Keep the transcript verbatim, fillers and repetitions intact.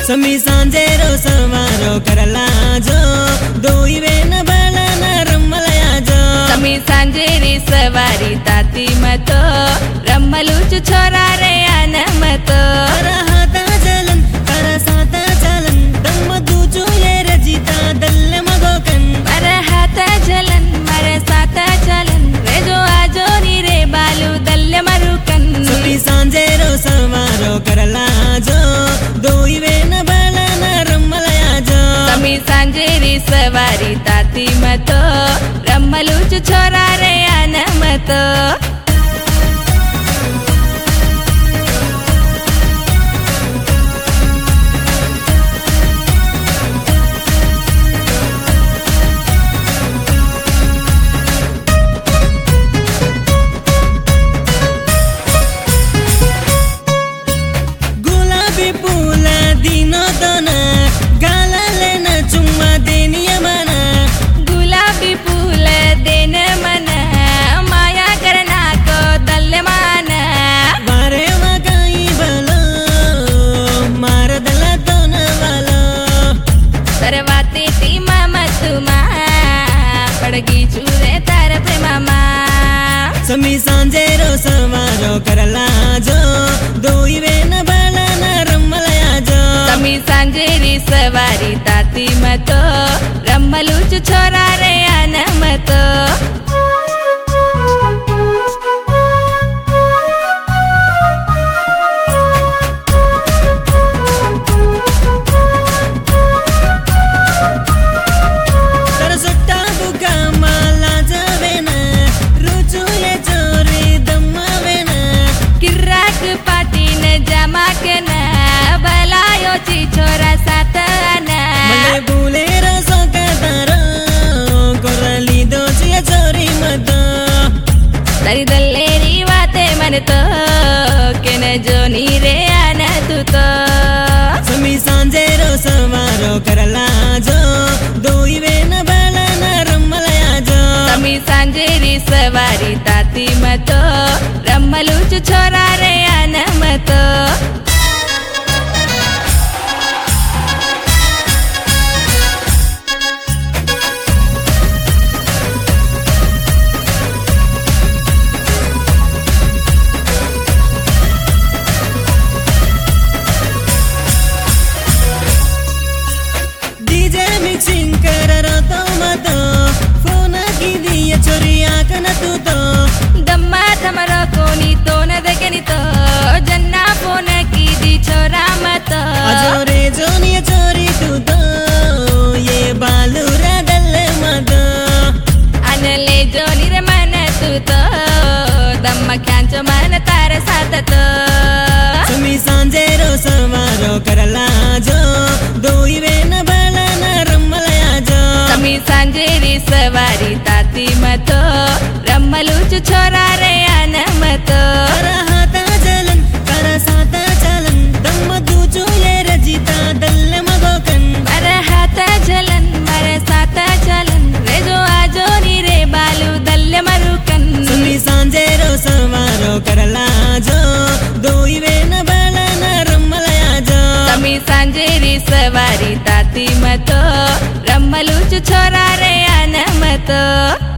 समी सांजे रो सवारो करला जो दोई वेन बाळन रम्मलया जो समी सांजे री सवारी ताती मतो रम्मलूचु छोरा रे आन मतो रहाता जलन करसाता चलन दम दूचु ये रजिता दल्ल मगोकन मरहाता जलन मरसाता चलन रे जो आजो नी रे बालू दल्ल मरुकन समी सांजे रो सवारो करला जो दोई वेन बाळन रम्मलया जो समी सांजे री सवारी ताती मतो रम्मलूचु छोरा रे आन मतो समी सांजे रो सवारो करला जो दोई वेन बाळन रम्मलया जो समी सांजे री सवारी ताती मतो रम्मलूचु छोरा रे आन मतो छोरा साताना मले बुले रसो कतारो कोरली दो चिया चोरी मतो तरी दल्लेरी वाते मन तो केन जोनी रे आना तू तो समी सांजे रो सवारो करला जो दोई वेन बाळन रम्मलया जो समी सांजे री सवारी ताती मतो रम्मलूचु छोरा रे आन मतो मिक्सिंग कर तो मतो फोन की दिया चोरी आकन तू तो दम्मा थमरो कोनी तो न दगनी तो जन्ना फोन की दी छोरा मतो अजोरे जोनी चोरी तू तो ये बालू रा दल मतो अनले जोनी रे मन तू तो दम्मा क्यांचो मन तार साथ तो समी सांजे रो सवारो करला जो दोई वेन बाळन रम्मलया जो समी सांजे री सवारी ताती मतो रम्मलूचु छोरा रे आन मतो रहाता जलन करसाता चलन दम दूचु ये रजिता दल्ल मगोकन मरहाता जलन मरसाता चलन रे जो आजो नी रे बालू दल्ल मरुकन समी सांजे रो सवारो करला जो दोई वेन बाळन रम्मलया जो समी सांजे री सवारी ताती मतो रम्मलूचु छोरा रे आन मतो।